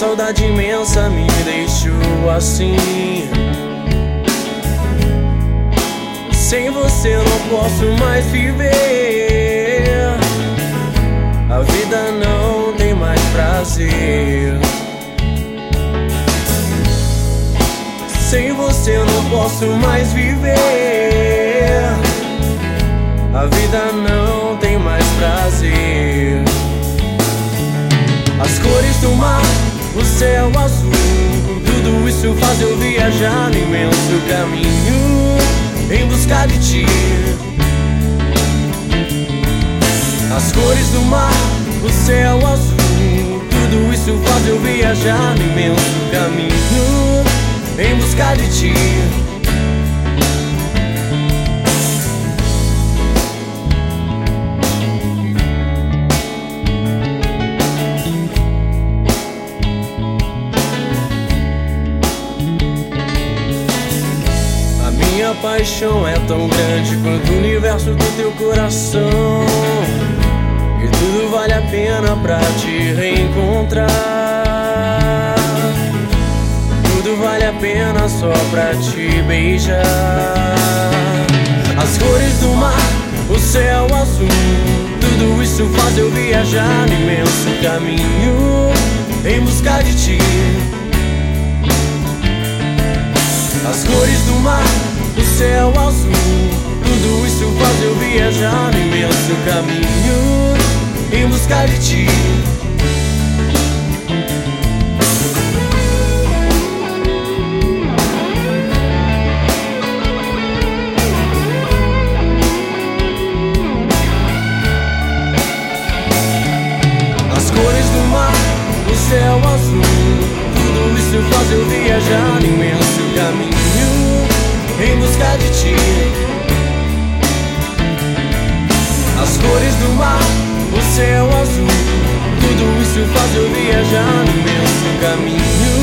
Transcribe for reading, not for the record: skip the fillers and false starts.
saudade imensa me deixou assim. Sem você eu não posso mais viver. A vida não tem mais prazer. Sem você eu não posso mais viver. A vida não tem mais prazer. As cores do mar, o céu azul, tudo isso faz eu viajar no imenso caminho em busca de ti. As cores do mar, o céu azul, tudo isso faz eu viajar no imenso caminho em busca de ti. Minha paixão é tão grande quanto o universo do teu coração, e tudo vale a pena pra te reencontrar. Tudo vale a pena só pra te beijar. As cores do mar, o céu azul, tudo isso faz eu viajar no imenso caminho em busca de ti. As cores do mar, o céu azul, tudo isso faz eu viajar no imenso caminho em busca de ti. As cores do mar, o céu azul, tudo isso faz eu viajar no imenso caminho em busca de ti. As cores do mar, o céu azul, tudo isso faz eu viajar no imenso caminho